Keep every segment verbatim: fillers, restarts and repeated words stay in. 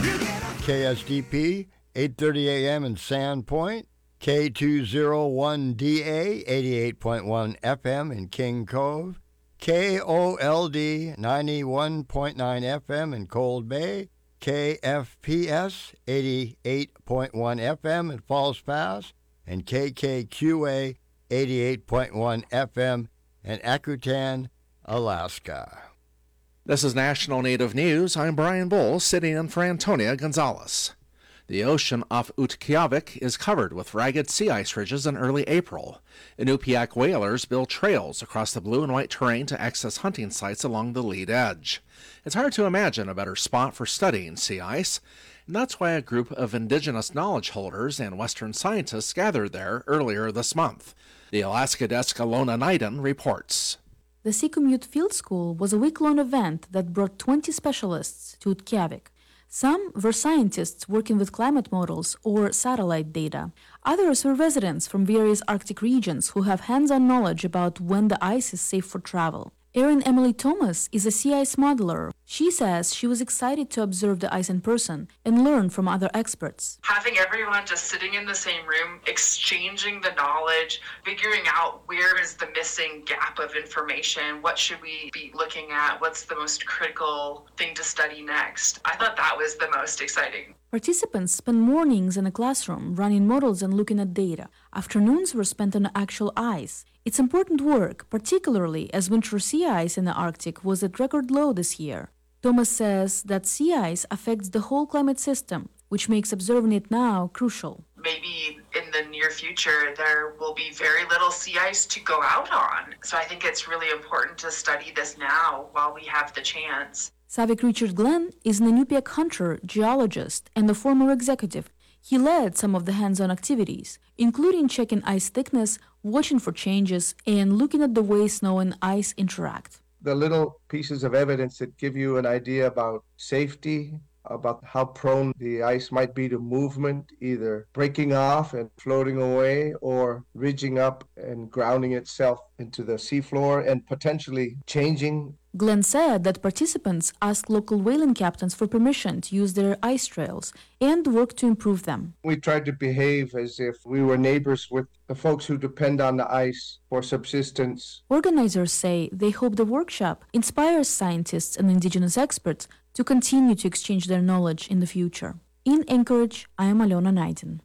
K S D P, eight thirty a.m. in Sandpoint, K two oh one D A, eighty-eight point one F M in King Cove, K O L D, ninety-one point nine F M in Cold Bay, K F P S, eighty-eight point one F M in Falls Pass, and K K Q A, eighty-eight point one F M in Akutan, Alaska. This is National Native News. I'm Brian Bull, sitting in for Antonia Gonzalez. The ocean off Utqiagvik is covered with ragged sea ice ridges in early April. Inupiaq whalers build trails across the blue and white terrain to access hunting sites along the lead edge. It's hard to imagine a better spot for studying sea ice, and that's why a group of indigenous knowledge holders and Western scientists gathered there earlier this month. The Alaska Desk Alona Naiden reports. The Sea Commute Field School was a week-long event that brought twenty specialists to Utqiagvik. Some were scientists working with climate models or satellite data. Others were residents from various Arctic regions who have hands-on knowledge about when the ice is safe for travel. Erin Emily Thomas is a sea ice modeler. She says she was excited to observe the ice in person and learn from other experts. Having everyone just sitting in the same room, exchanging the knowledge, figuring out where is the missing gap of information, what should we be looking at, what's the most critical thing to study next. I thought that was the most exciting. Participants spent mornings in a classroom running models and looking at data. Afternoons were spent on actual ice. It's important work, particularly as winter sea ice in the Arctic was at record low this year. Thomas says that sea ice affects the whole climate system, which makes observing it now crucial. Maybe in the near future, there will be very little sea ice to go out on. So I think it's really important to study this now while we have the chance. Savik Richard Glenn is an Inupiaq hunter, geologist, and a former executive. He led some of the hands-on activities, including checking ice thickness, watching for changes, and looking at the way snow and ice interact. The little pieces of evidence that give you an idea about safety, about how prone the ice might be to movement, either breaking off and floating away or ridging up and grounding itself into the seafloor and potentially changing. Glenn said that participants asked local whaling captains for permission to use their ice trails and work to improve them. We tried to behave as if we were neighbors with the folks who depend on the ice for subsistence. Organizers say they hope the workshop inspires scientists and indigenous experts to continue to exchange their knowledge in the future. In Anchorage, I am Alona Naiden.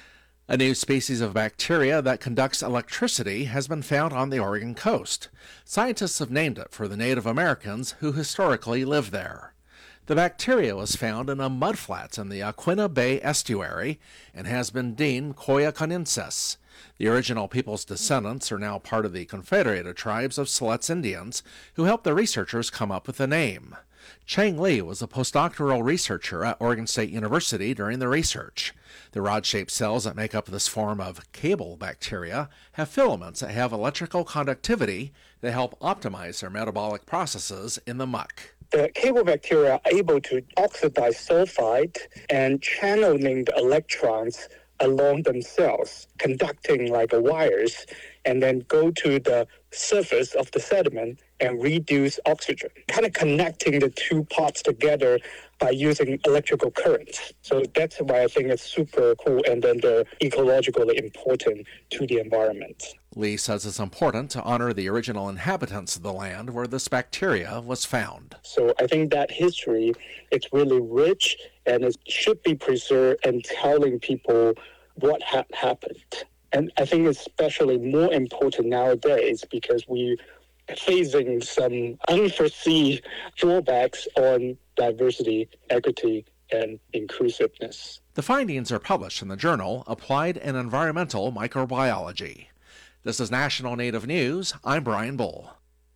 A new species of bacteria that conducts electricity has been found on the Oregon coast. Scientists have named it for the Native Americans who historically lived there. The bacteria was found in a mudflat in the Aquinnah Bay estuary and has been deemed Koyakonensis. The original people's descendants are now part of the Confederated Tribes of Siletz Indians, who helped the researchers come up with the name. Chang Lee was a postdoctoral researcher at Oregon State University during the research. The rod-shaped cells that make up this form of cable bacteria have filaments that have electrical conductivity that help optimize their metabolic processes in the muck. The cable bacteria are able to oxidize sulfide and channeling the electrons along themselves, conducting like a wires, and then go to the surface of the sediment and reduce oxygen, kind of connecting the two parts together by using electrical currents. So that's why I think it's super cool, and then they're ecologically important to the environment. Lee says it's important to honor the original inhabitants of the land where this bacteria was found. So I think that history, it's really rich, and it should be preserved and telling people what had happened. And I think it's especially more important nowadays because we are facing some unforeseen drawbacks on diversity, equity, and inclusiveness. The findings are published in the journal Applied and Environmental Microbiology. This is National Native News. I'm Brian Bull.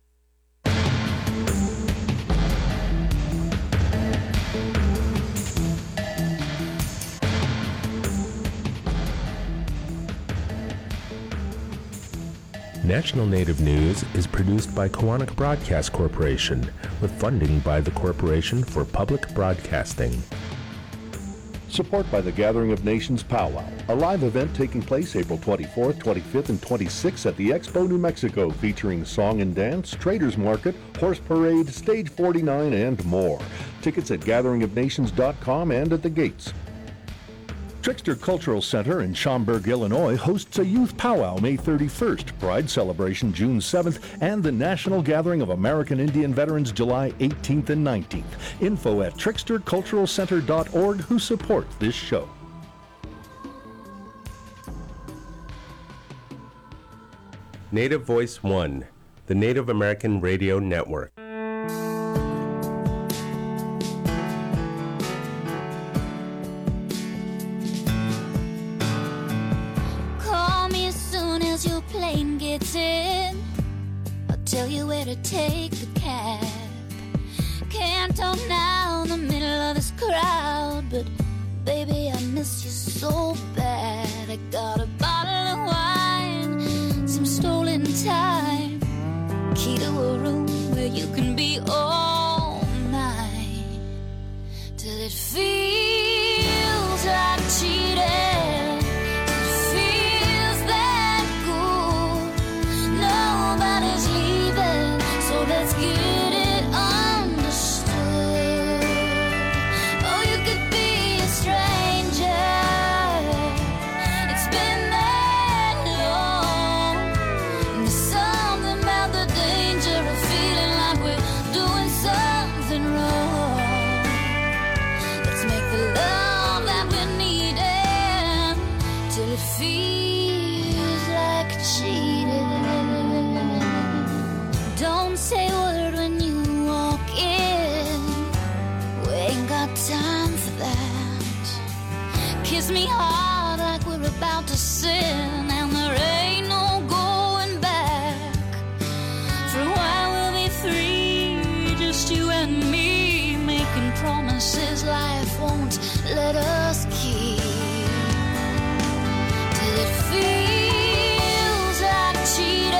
National Native News is produced by Koahnic Broadcast Corporation with funding by the Corporation for Public Broadcasting. Support by the Gathering of Nations Powwow, a live event taking place April twenty-fourth, twenty-fifth, and twenty-sixth at the Expo New Mexico, featuring song and dance, traders market, horse parade, stage forty-nine, and more. Tickets at gathering of nations dot com and at the gates. Trickster Cultural Center in Schaumburg, Illinois hosts a youth powwow May thirty-first, Pride Celebration June seventh, and the National Gathering of American Indian Veterans July eighteenth and nineteenth. Info at trickster cultural center dot org, who support this show. Native Voice One, the Native American Radio Network. Gets in, I'll tell you where to take the cab. Can't talk now in the middle of this crowd, but baby, I miss you so bad. I got a bottle of wine, some stolen time, key to a room where you can be all night, till it feels like cheating. Let's get it understood. Oh, you could be a stranger. It's been that long. And there's something about the danger of feeling like we're doing something wrong. Let's make the love that we're needing till it feels like cheating. Don't say a word when you walk in. We ain't got time for that. Kiss me hard like we're about to sin, and there ain't no going back. For a while we'll be free, just you and me, making promises life won't let us keep. Till it feels like cheating.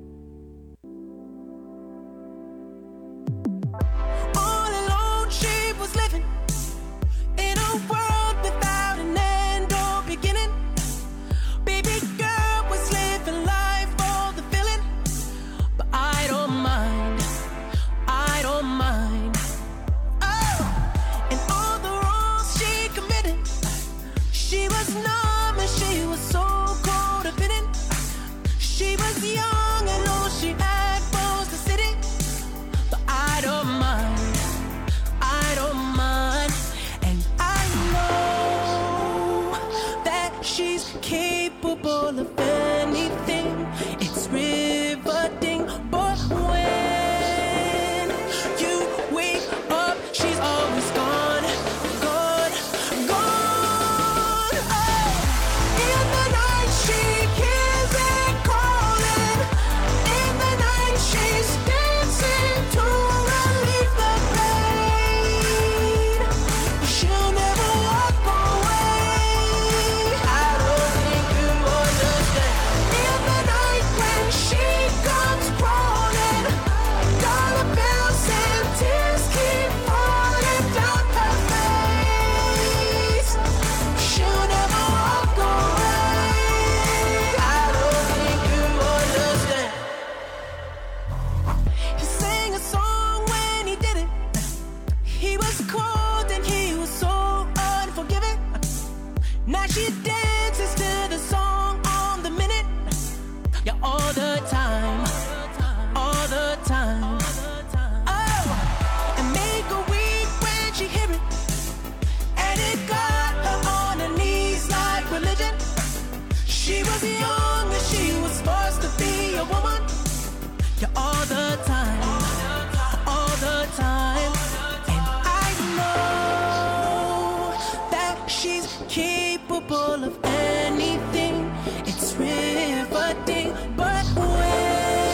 All alone, she that she dances to the song on the minute. Yeah, all the time, all the time. Oh, and make her weak when she hear it. And it got her on her knees like religion. She was young and she was forced to be a woman. Yeah, all the time, all the time. And I know that she's capable of anything. It's riveting, but when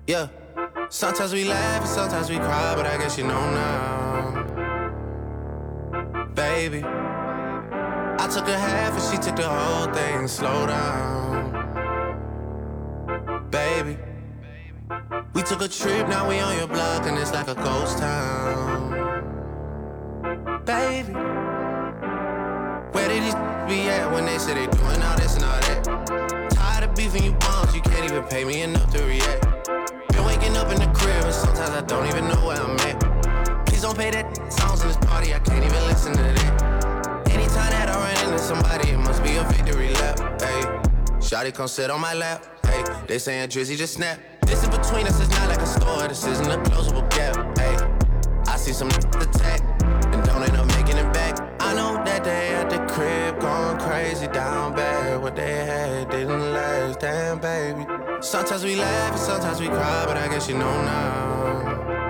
Yeah. Sometimes we laugh and sometimes we cry, but I guess you know now. Baby, I took a half and she took the whole thing. Slow down. Baby, we took a trip, now we on your block and it's like a ghost town. Baby, where did these be at when they say they doing all this and all that? Tired of beefing you bums, you can't even pay me enough to react. Been waking up in the crib and sometimes I don't even know where I'm at. Please don't pay that songs in this party, I can't even listen to that. Anytime that I run into somebody, it must be a victory lap. Hey, shawty come sit on my lap. Hey, they saying Drizzy just snap. This in between us is not like a store, this isn't a closable gap. Hey, I see some attack and don't end up making it back. I know that they at the crib going crazy down bad. What they had didn't last, damn baby. Sometimes we laugh and sometimes we cry, but I guess you know now.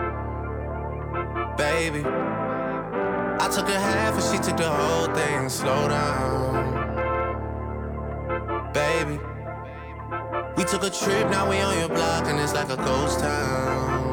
Baby, I took a half and she took the whole thing. Slow down. Baby, we took a trip, now we on your block and it's like a ghost town.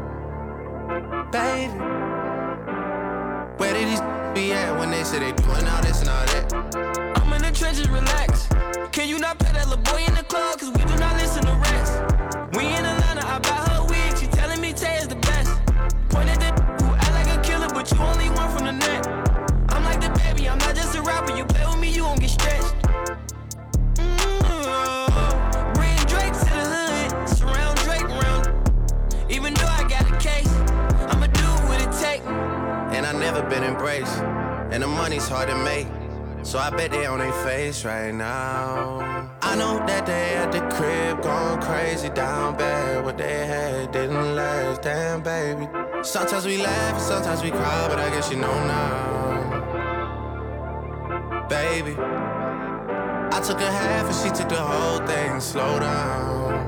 Baby, where did these be at when they say they doing all this and all that? I'm in the trenches, relax. Can you not pet that little boy in the club? Cause we do not listen to rest. We in Atlanta, I buy her wig. She telling me Tay is the best. Point at that who act like a killer, but you only one from the net. I'm like the baby, I'm not just a rapper. You play with me, you gon' get stretched. Mm-hmm. Bring Drake to the hood, surround Drake around. Even though I got a case, I'ma do what it take. And I never been embraced, and the money's hard to make. So I bet they on their face right now. I know that they at the crib going crazy down bad. What they had didn't last, damn baby. Sometimes we laugh and sometimes we cry, but I guess you know now. Baby, I took a half and she took the whole thing. Slow down.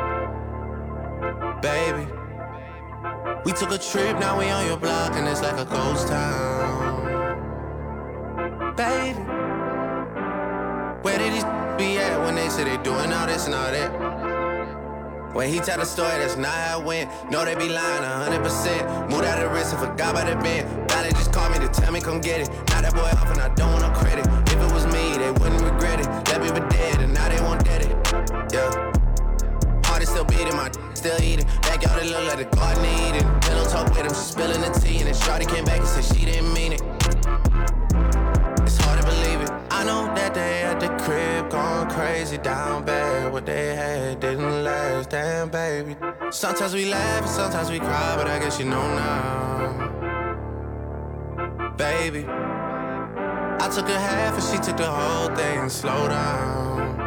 Baby, we took a trip, now we on your block and it's like a ghost town. Baby, where did these be at when they say they doing all this and all that? When he tell the story, that's not how it went. No, they be lying a hundred percent. Moved out of the wrist and forgot about the bend. Now they just call me to tell me come get it. Now that boy off and I don't want no credit. If it was me, they wouldn't regret it. Left me for dead and now they won't dead it. Yeah. Heart is still beating, my still eating. Backyard it look like the garden eating. Pillow talk with him, she spilling the tea. And then shawty came back and said she didn't mean it. It's hard to believe it. I know that they at the crib going crazy down bad. What they had didn't last, damn baby. Sometimes we laugh and sometimes we cry, but I guess you know now. Baby, I took a half and she took the whole thing. Slow down.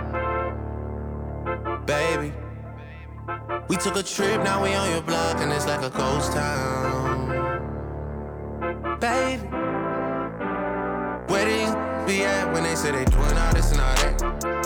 Baby, we took a trip, now we on your block and it's like a ghost town. Baby, where these be at when they say they doing all this and all that?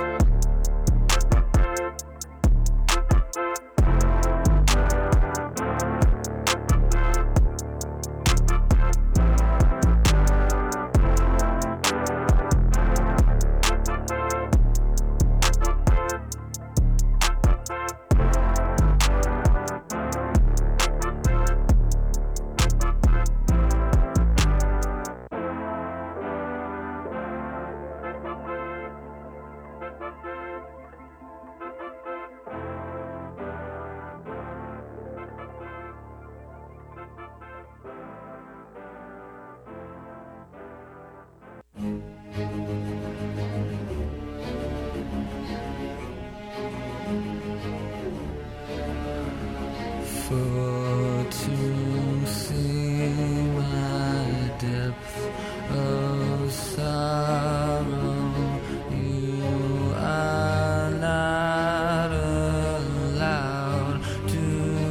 For to see my depth of sorrow, you are not allowed to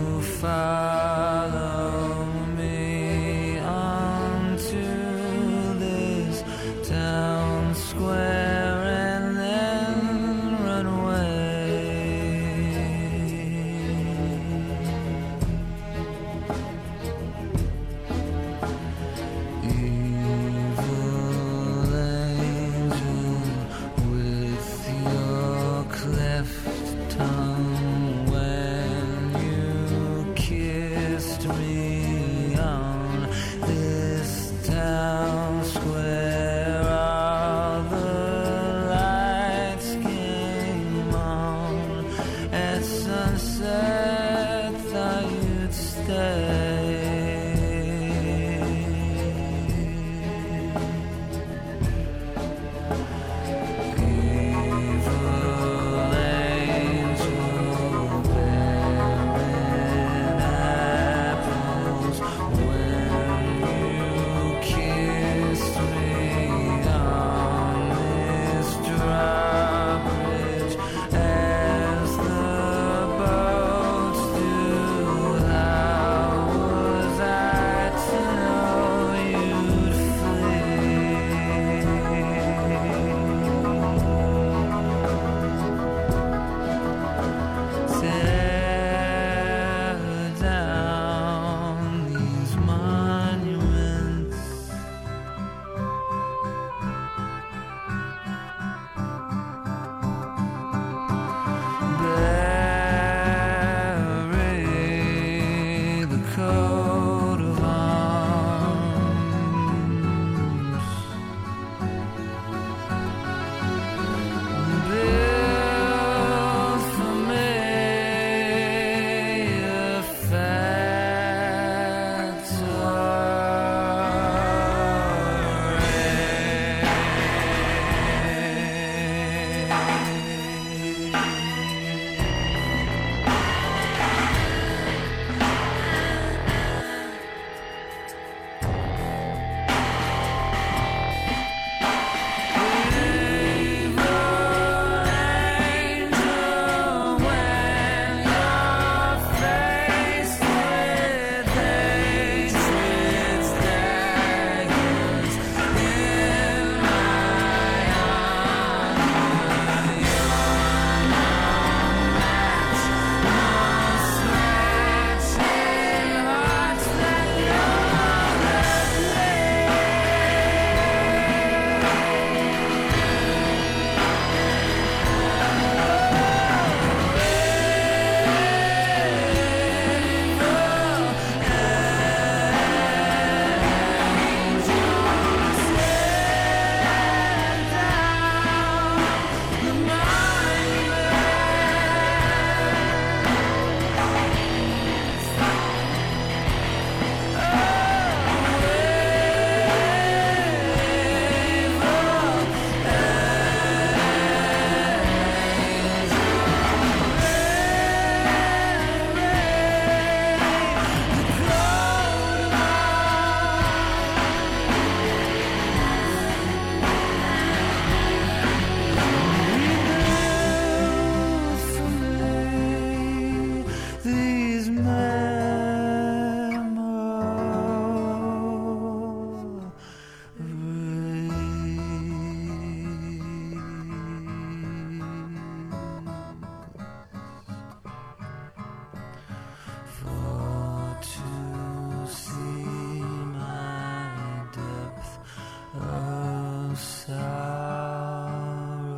follow me onto this town square and then run away. You said that you'd stay. Evil angel bearing apples when you kissed me on this drawbridge. As the boats do, how was I to know you'd flee? Tear down these monuments. Bury the coat of arms. Build for me a these For to see my depth of sorrow.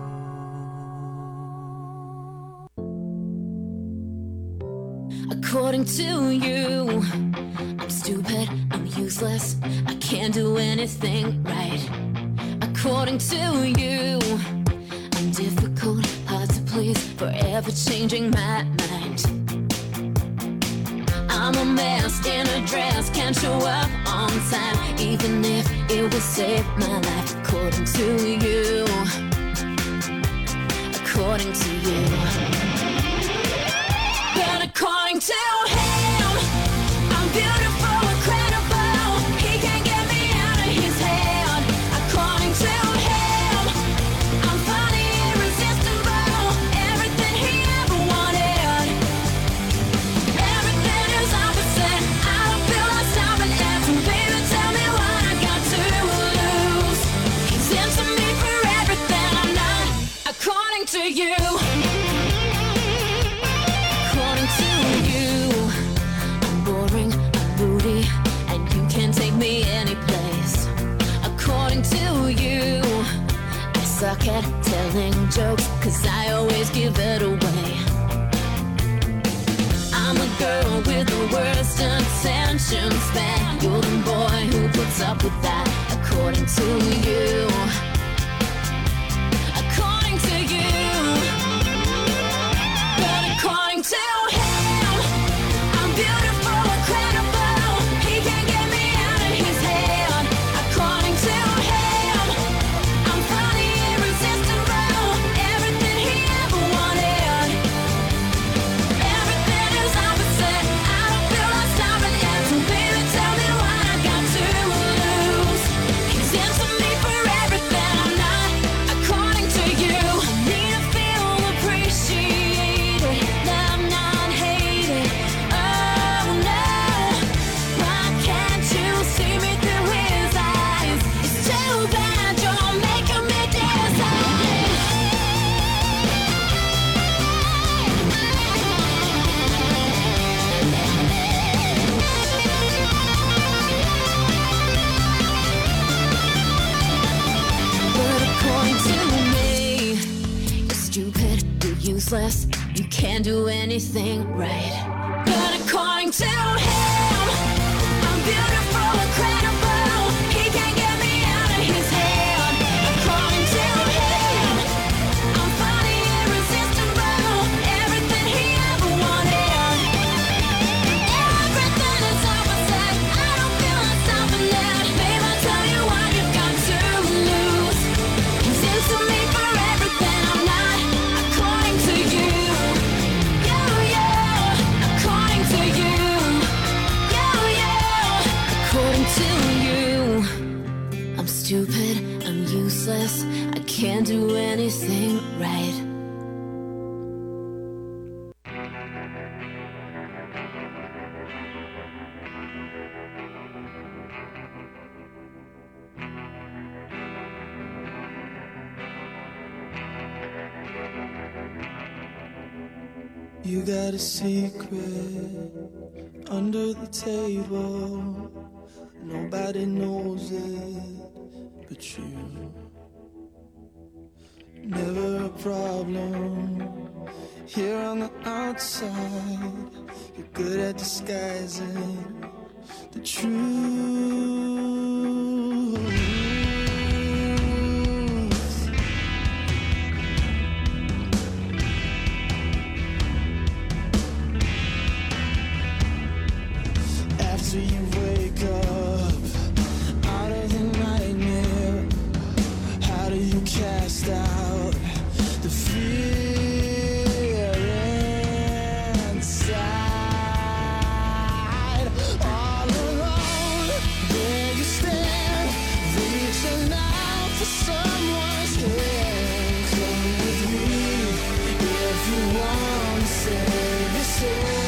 According to you, I'm stupid, I'm useless, I can't do anything right. According to you, I'm difficult, hard to please, forever changing my mind. I'm a mess in a dress, can't show up on time, even if it will save my life. According to you, according to you. But according to him, I'm beautiful, incredible. He can't get me out of his head. According to him, I'm funny, irresistible. Everything he ever wanted. Everything is opposite. I don't feel like stopping at. So baby, tell me what I got to lose. He's into me for everything I'm not. According to you. Suck at telling jokes, cause I always give it away. I'm a girl with the worst attention span. You're the boy who puts up with that. According to you, according to you, but according do anything right. But according to him, I'm beautiful, incredible. He can't get me out of his head. According to him, I'm funny, irresistible. Everything he ever wanted. Everything is opposite. I don't feel like stopping it. Babe, I'll tell you what you've got to lose. He's into me for everything I'm not. According to you, yeah, yeah. According to you, yeah, yeah. According to you, I'm stupid, I'm useless, I can't do anything right. You got a secret under the table. Nobody knows it but you. Never a problem here on the outside. You're good at disguising the truth. After you wake up out of the nightmare, how do you cast out the fear inside? All alone, there you stand, reaching out for someone's hand. Come with me if you want to save yourself.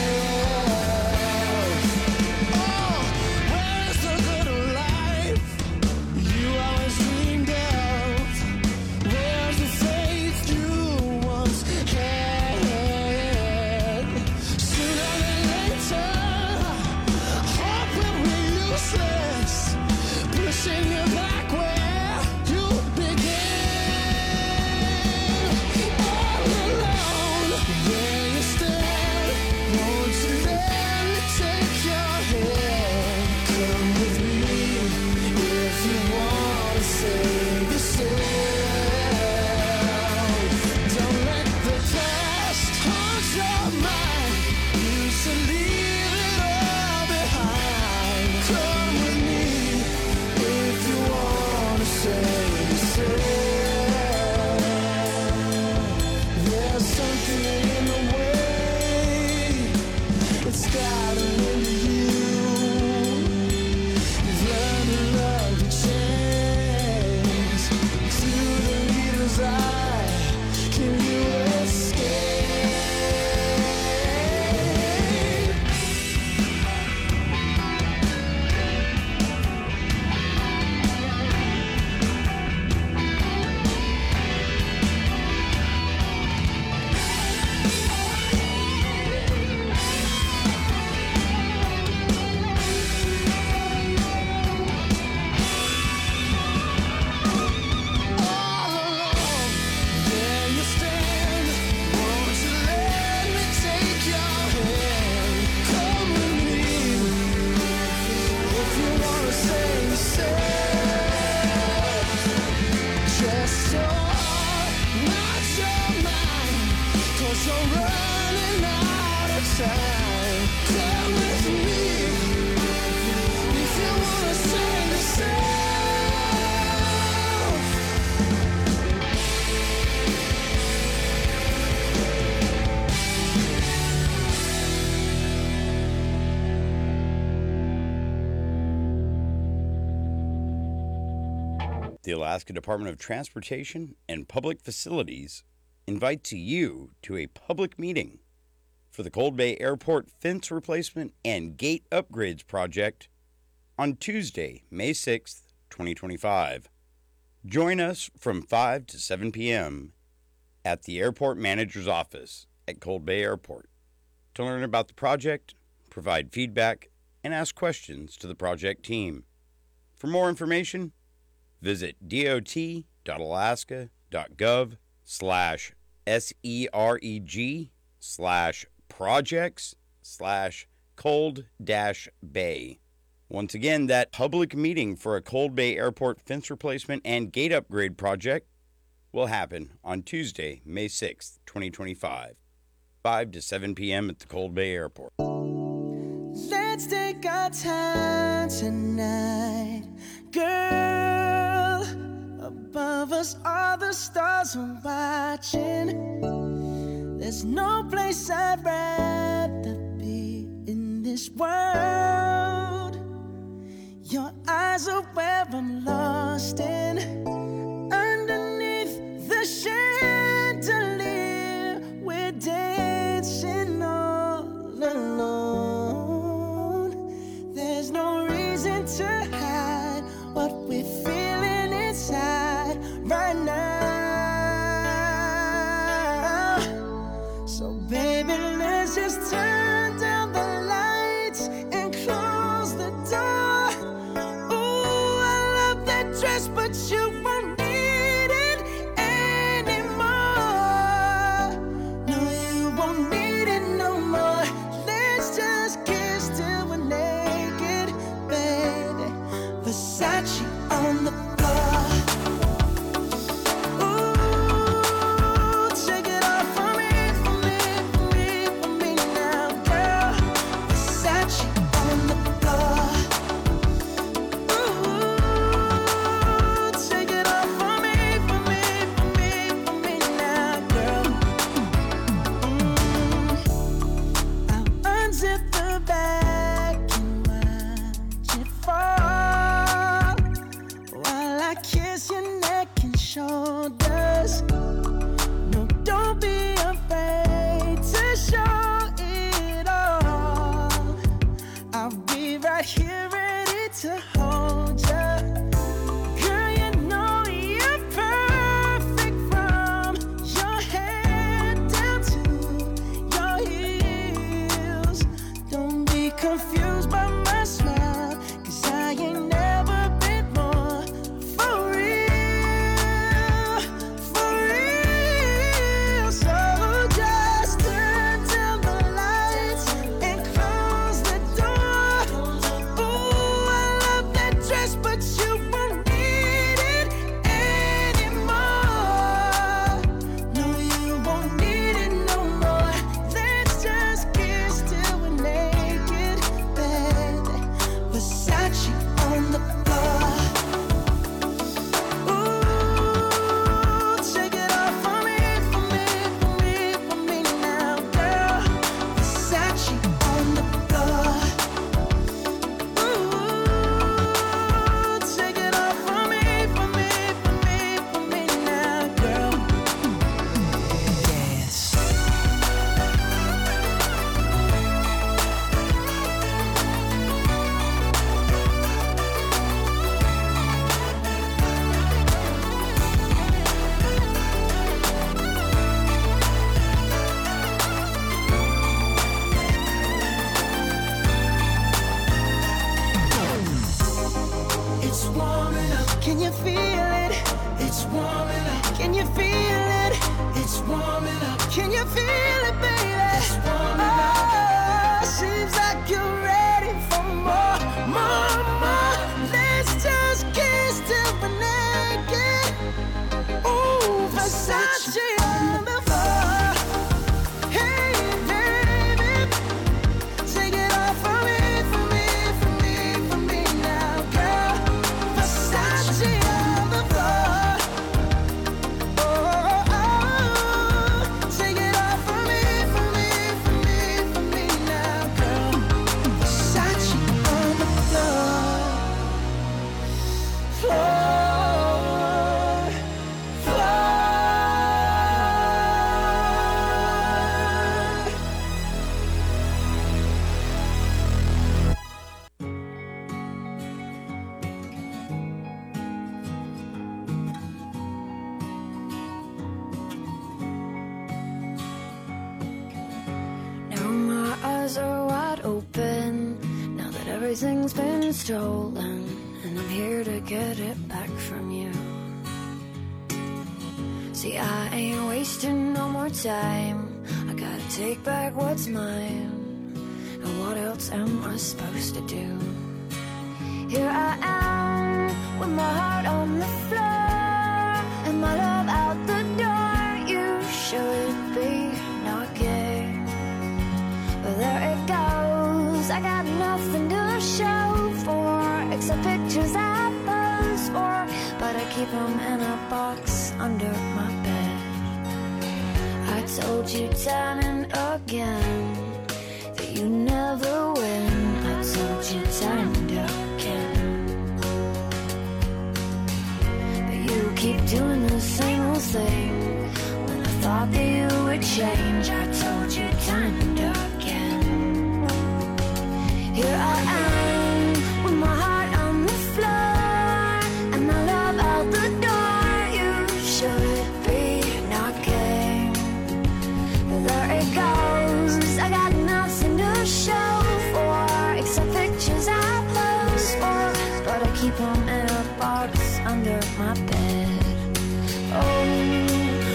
The Alaska Department of Transportation and Public Facilities invites you to a public meeting for the Cold Bay Airport fence replacement and gate upgrades project on Tuesday, May sixth, twenty twenty-five. Join us from five to seven p.m. at the Airport Manager's Office at Cold Bay Airport to learn about the project, provide feedback, and ask questions to the project team. For more information, visit dot alaska dot gov slash S E R E G slash projects slash Cold Dash Bay. Once again, that public meeting for a Cold Bay Airport fence replacement and gate upgrade project will happen on Tuesday, May sixth, twenty twenty-five, five to seven p.m. at the Cold Bay Airport. Let's take our time tonight, girl. Above us, all the stars are watching. There's no place I'd rather be in this world. Your eyes are where I'm lost in. Underneath the chandelier, we're dancing all alone. There's no reason to hide what we're feeling inside right now. So baby, let's just turn down the lights and close the door. Ooh, I love that dress, but you won't need it anymore. No, you won't need it no more. Let's just kiss till we're naked, baby. Versace on the floor. Ooh, take it off for me, for me, for me, for me now, girl. Versace on the floor. Ooh, take it off for me, for me, for me, for me now, girl. Mm. I'll unzip the back and watch it fall while I kiss your neck and shoulders. No, don't be afraid to show it all. I'll be right here ready to hold ya. Girl, you know you're perfect from your head down to your heels. Don't be confused by my smile, 'cause I ain't never been more for real, for real. So just turn down the lights and close the door. Ooh, I love that dress, but you won't need it anymore. No, you won't need it no more. Let's just kiss till we're naked, baby. Versace on the floor. Ooh, take it off for me, for me, for me, for me now, girl. Versace on the floor. Ooh, take it off for me, for me, for me, for me now, girl. Yes. It's warming up. Can you feel it? It's warming up. Can you feel it? It's warming up. Can you feel it, baby? It's warming up. Oh, seems like you're ready for more, more, more. Let's just kiss till we're naked. Ooh, Versace on the floor. Hey, baby, take it off for me, for me, for me, for me now, girl. Versace on the floor. Oh, oh, oh. Take it off for me, for me, for me, for me now, girl. Versace on the floor. Floor. Floor. Now my eyes are wide open, now that everything's been stolen, and I'm here to get it back from you. See, I ain't wasting no more time, I got to take back what's mine. And what else am I supposed to do? Here I am with my heart on the floor and my love out the door. You should be knocking, but there it goes. I got nothing to show for except pictures I pose for, but I keep them in a box under my bed. I told you time and again that you never win. I told you time and again, but you keep doing the same old thing. When I thought that you would change, I told you time and again. Here I am with my heart on the floor and my love out the door. You should be knocking, but there it goes. I got nothing to show for except pictures I pose for, but I keep them in a box under my bed. Oh.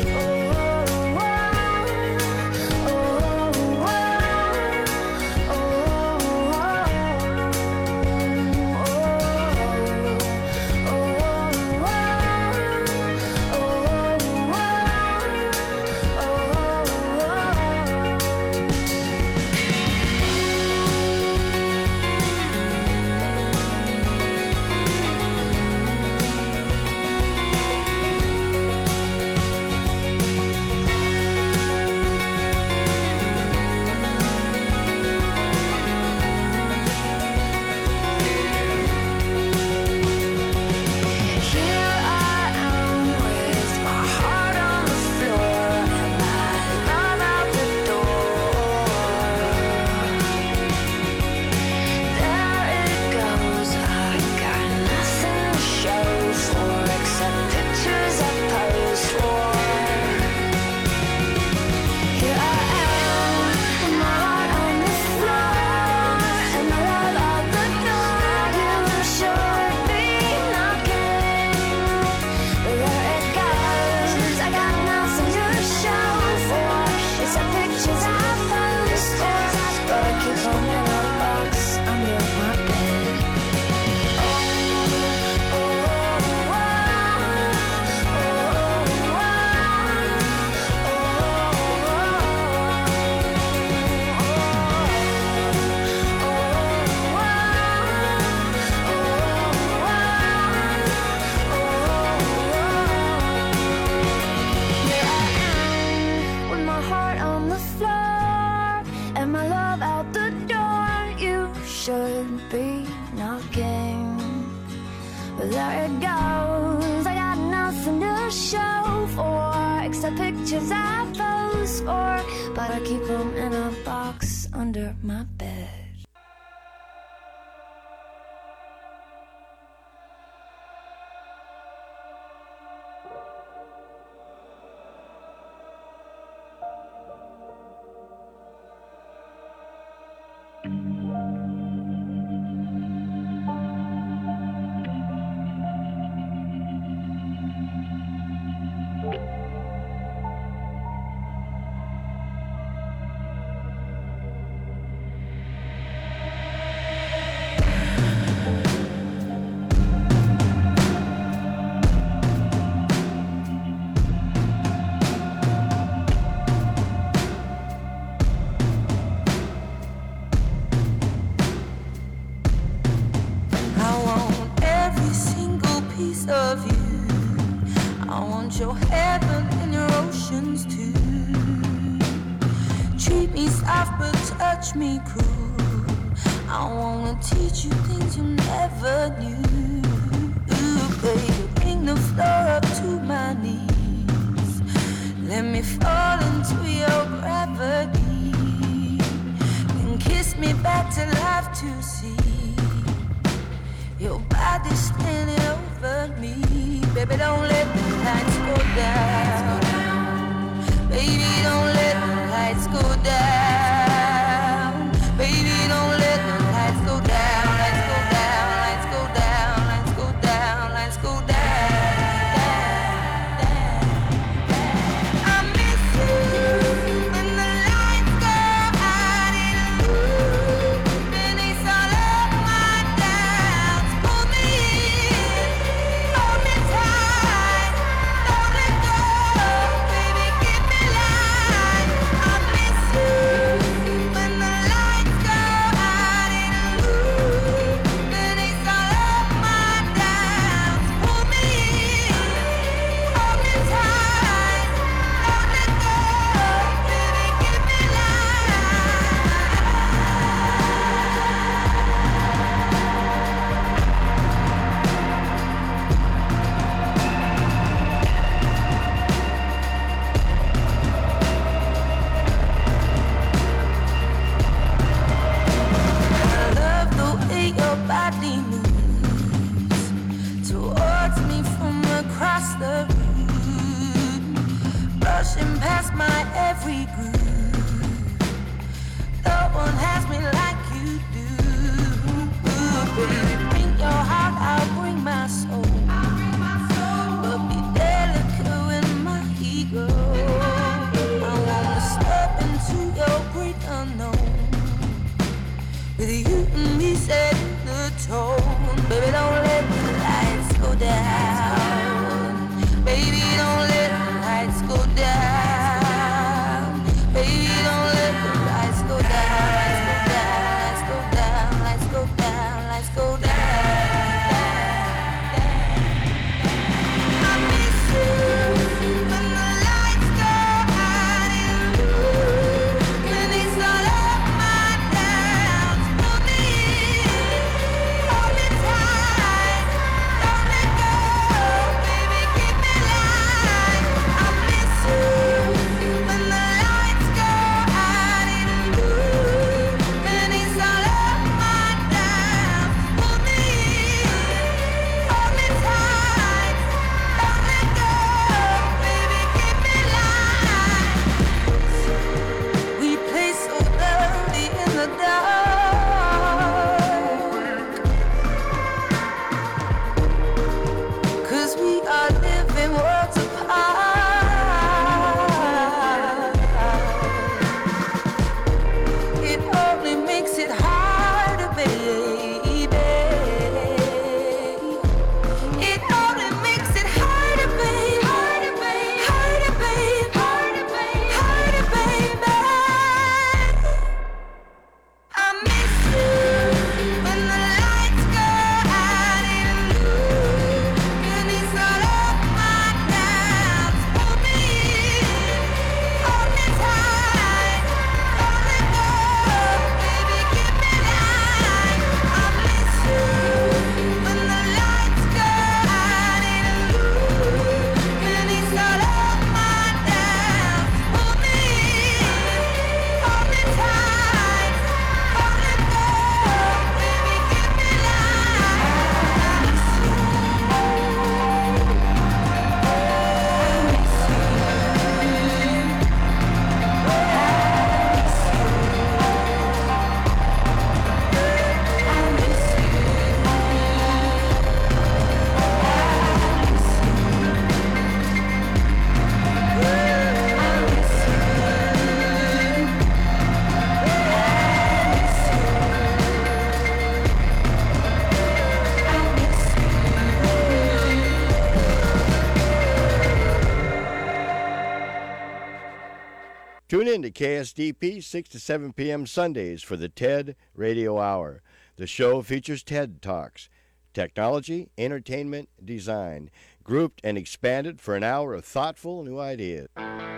Pictures I pose for, but I keep them in a box under my bed. Your heaven and your oceans too. Treat me soft but touch me cool. I wanna teach you things you never knew. Ooh, baby, bring the floor up to my knees. Let me fall into your gravity and kiss me back to life to see your body standing over me. Baby, don't let the lights go down. Baby, don't let the lights go down. Baby, don't let the lights go down. Lights go down, lights go down, lights go down, lights go down. I miss you in the light Baby, don't let the lights go down. Baby, don't let the lights go down. Baby, don't let the lights go down. Lights go down, lights go down, lights go down, lights go down. I miss you when the lights go out in blue. When it's all up my downs for me. Hold me tight, don't let go, baby, keep me alive. I miss you when the lights go out in blue. When it's all up my downs for me. Hold me tight, don't let go, baby, keep me alive. We play so early in the dark, 'cause we are living worlds apart. It only makes it harder, baby. It only makes it harder, babe. Harder, babe. Harder, babe. Harder, babe. Harder, baby. I miss you when the lights go out in blue. And it's all up my downs for me. Hold me tight, don't let go, baby, keep me alive. I miss you when the lights go out in blue. And it's all up my downs for me. Hold me tight, don't let go, baby, keep me Tune in to K S D P six to seven p.m. Sundays for the TED Radio Hour. The show features TED Talks, technology, entertainment, design, grouped and expanded for an hour of thoughtful new ideas.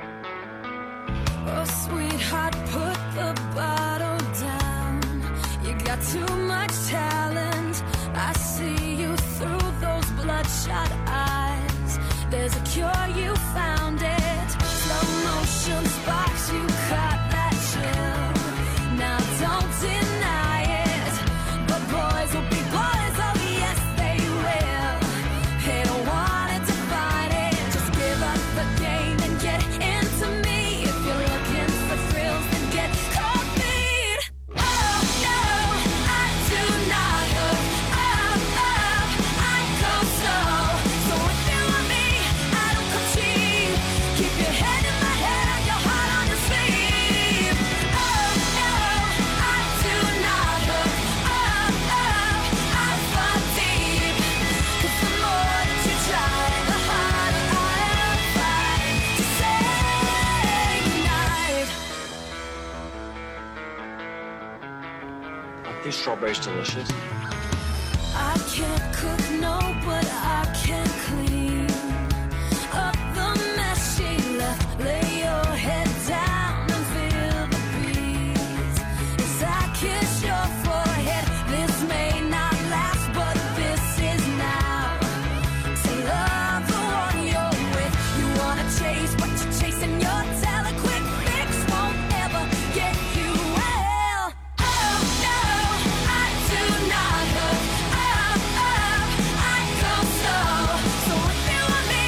Oh, sweetheart, put the bottle down. You got too much talent. I see you through those bloodshot eyes. There's a cure, you found it. Slow motion sparks, you caught that chill. Now don't deny it. But boys will be boys, oh yes they will. They don't want it to find it. Just give up the game and get into me. If you're looking for thrills, then get cold feet. Oh no, I do not look up, up. I go slow. So if you want me, I don't come cheap. Keep your head in my hand, your heart on your sleeve. Oh no, I do not look up, up. I fall deep. 'Cause the more that you try, the harder I'll fight to say goodnight. Aren't these strawberries delicious? I can't cook, no, but I can clean up the mess she left. Lay your head down and feel the breeze as I kiss your forehead. This may not last, but this is now. To love the one you're with. You wanna chase, but you're chasing your tail. A quick fix won't ever get you well. Oh no, I do not look up, up. I go slow. So if you want me,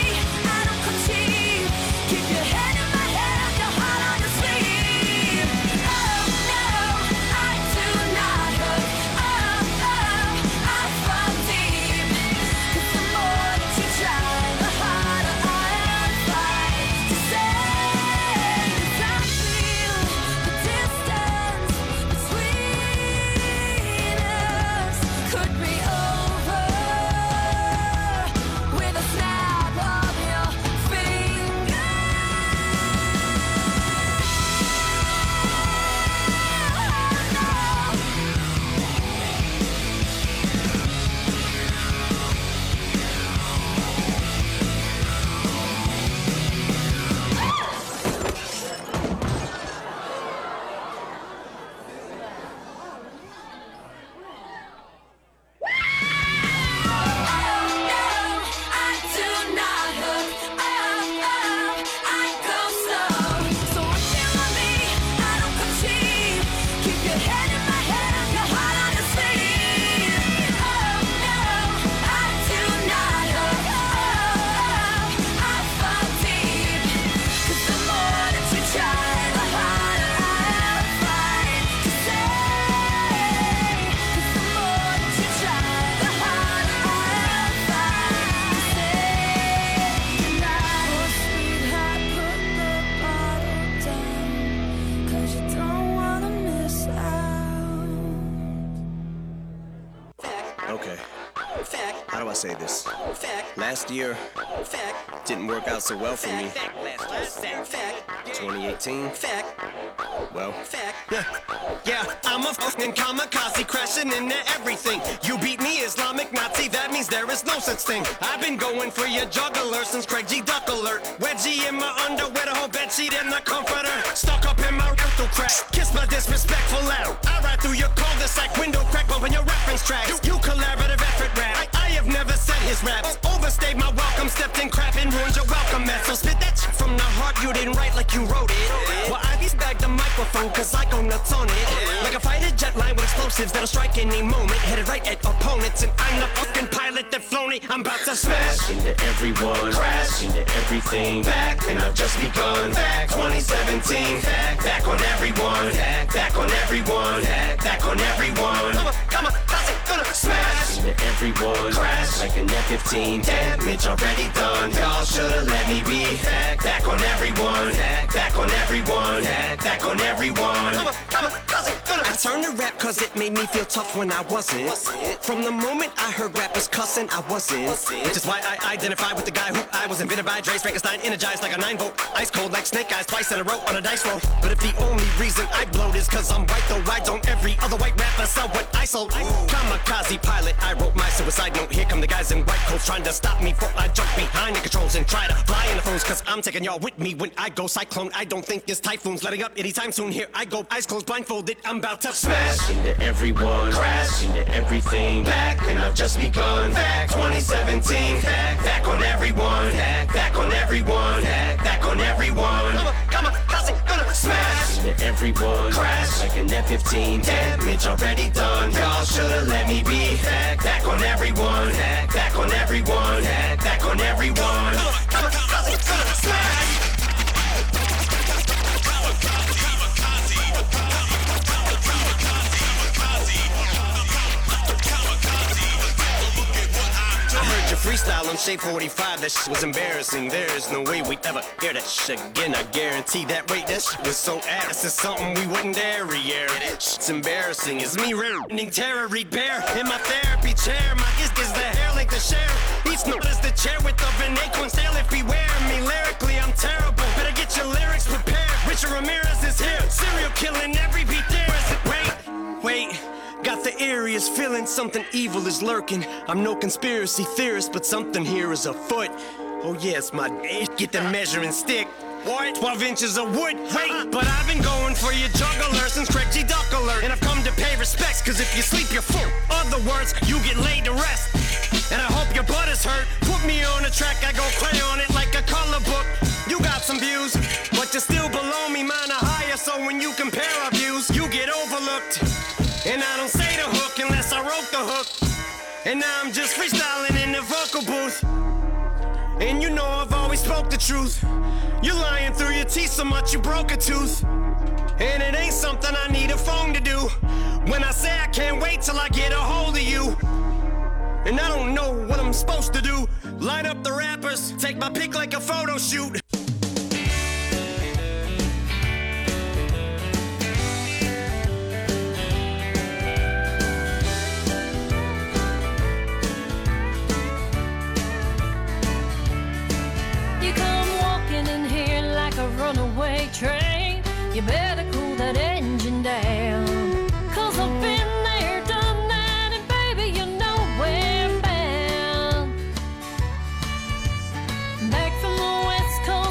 Okay. How do I say this? Last year didn't work out so well for me. twenty eighteen. Well. Yeah, yeah, I'm a fucking kamikaze crashing into everything. You beat me, Islamic Nazi, that means there is no such thing. I've been going for your juggler since Craig G. Duck Alert. Wedgie in my underwear, the whole bedsheet in the comforter. Stuck up in my rental crack, kiss my disrespectful out. I ride through your cul-de-sac, window crack, bumping your reference tracks. You, you collaborative effort rap, I, I have never said his raps. Overstayed my welcome, stepped in crap and ruined your welcome mess. So spit that shit from the heart, you didn't write like you wrote it. Well, I just bagged the microphone, cause I go nuts on it. Like a fighter jet line with explosives that'll strike any moment. Headed right at opponents, and I'm the fucking pilot that flown it. I'm about to smash into everyone, crash into everything. Back, and I've just begun. Back, twenty seventeen. Back, back on everyone. Back, back on everyone. Back, back on everyone. Come on, come on, how's it gonna smash into everyone, crash like an F fifteen. Damage already done. Y'all should've let me be. Back, back on everyone. Back, back on everyone. Back, back on everyone. Come on, come on, how's it gonna I turned to rap cause it made me feel tough when I wasn't. From the moment I heard rappers cussing, I wasn't. Which is why I identify with the guy who I was invented by. Dre Frankenstein, energized like a nine volt. Ice cold like snake eyes, twice in a row on a dice roll. But if the only reason I blowed is cause I'm white, though why don't every other white rapper sell what I sold? Kamikaze pilot, I wrote my suicide note. Here come the guys in white coats trying to stop me before I jump behind the controls and try to fly in the phones. Cause I'm taking y'all with me when I go cyclone. I don't think this typhoon's letting up anytime soon. Here I go, eyes closed, blindfolded, I'm about to smash into everyone, crash into everything. Back, and I've just begun. Back, twenty seventeen. Back, back on everyone. Back, back on everyone. Back, back on everyone. Come on, come on, how's it gonna smash into everyone, crash like an F fifteen. Damage already done. Y'all should've let me be. Back, back on everyone. Back, back on everyone. Back, back on everyone. Come on, come on, how's it gonna smash your freestyle on Shape forty-five, that shit was embarrassing. There's no way we'd ever hear that shit again. I guarantee that. Wait, that shit was so ass. It's something we wouldn't dare re-air. It's embarrassing. It's me reading terror, read bear in my therapy chair. My gift is the hair length to share. Each note is the chair width of an acorn's tail. If beware me lyrically, I'm terrible. Better get your lyrics prepared. Richard Ramirez is here. Serial killing every beat there. Is it? Wait, wait. Got the eeriest feeling something evil is lurking. I'm no conspiracy theorist, but something here is afoot. Oh yes, my day. Get the measuring stick. What? twelve inches of wood. Wait, but I've been going for your juggler since Craig G. Duck Alert. And I've come to pay respects, cause if you sleep, you're full. Other words, you get laid to rest. And I hope your butt is hurt. Put me on a track, I go play on it like a color book. You got some views, but you're still below me, mine are higher. So when you compare our views, you get overlooked. And I don't say the hook unless I wrote the hook. And now I'm just freestyling in the vocal booth. And you know I've always spoke the truth. You're lying through your teeth so much you broke a tooth. And it ain't something I need a phone to do. When I say I can't wait till I get a hold of you. And I don't know what I'm supposed to do. Line up the rappers, take my pic like a photo shoot. Runaway train, you better cool that engine down. Cause I've been there, done that, and baby, you know where I'm bound. Back from the west coast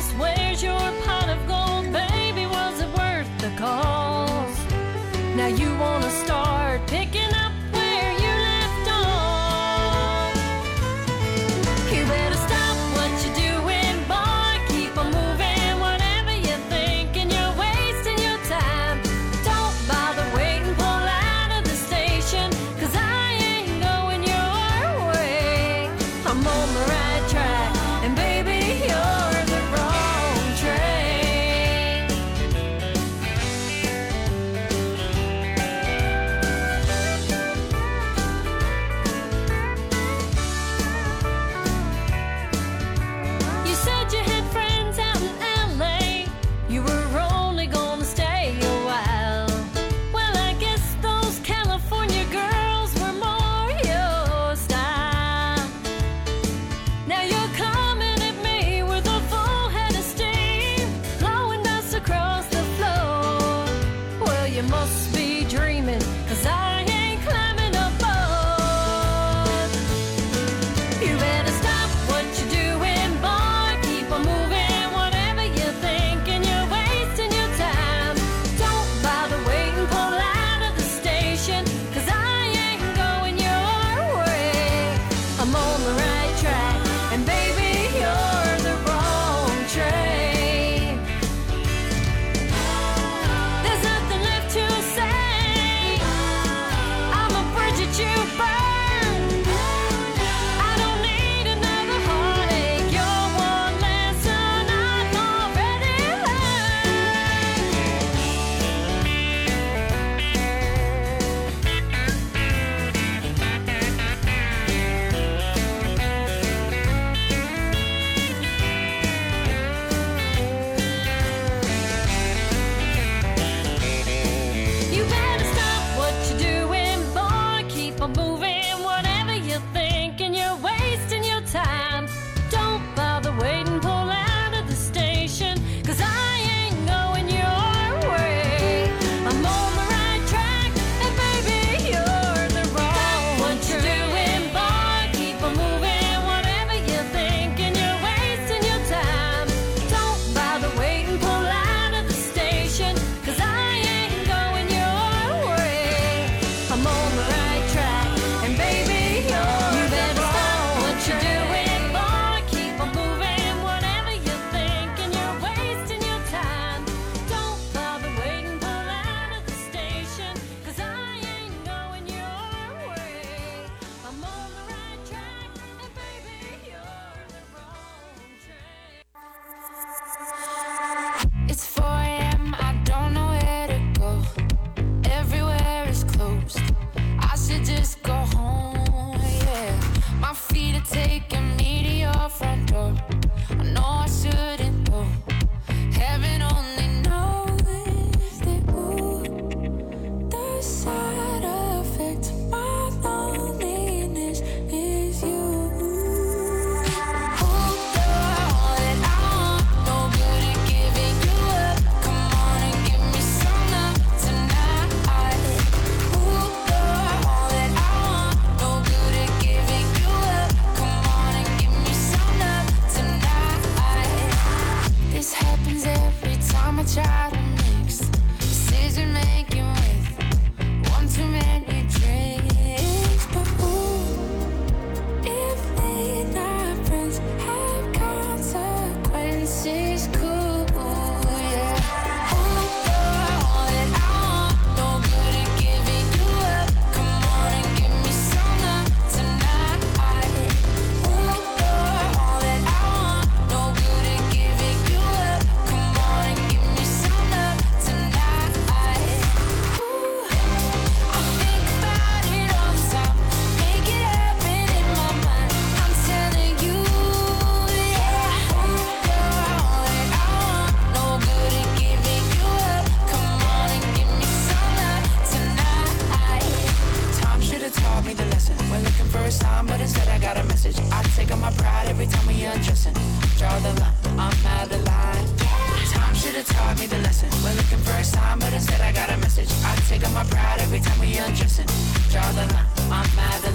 undressing, draw the line, I'm mad